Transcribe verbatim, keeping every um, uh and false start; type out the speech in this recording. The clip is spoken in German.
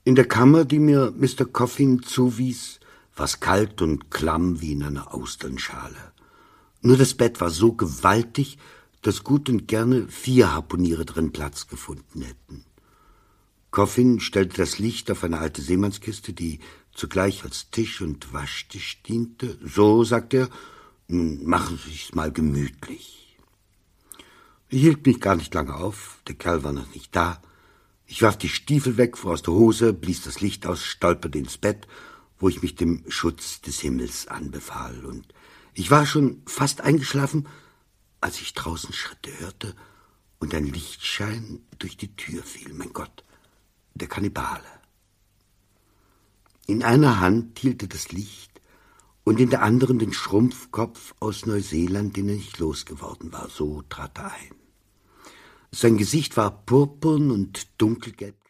In der Kammer, die mir Mister Coffin zuwies, war's kalt und klamm wie in einer Austernschale. Nur das Bett war so gewaltig, dass gut und gerne vier Harpuniere drin Platz gefunden hätten. Coffin stellte das Licht auf eine alte Seemannskiste, die zugleich als Tisch und Waschtisch diente. So, sagte er, nun machen Sie sich's mal gemütlich. Ich hielt mich gar nicht lange auf, der Kerl war noch nicht da. Ich warf die Stiefel weg, fuhr aus der Hose, blies das Licht aus, stolperte ins Bett, wo ich mich dem Schutz des Himmels anbefahl. Und ich war schon fast eingeschlafen, als ich draußen Schritte hörte und ein Lichtschein durch die Tür fiel. Mein Gott, der Kannibale. In einer Hand hielt er das Licht und in der anderen den Schrumpfkopf aus Neuseeland, den er nicht losgeworden war. So trat er ein. Sein Gesicht war purpurn und dunkelgelb.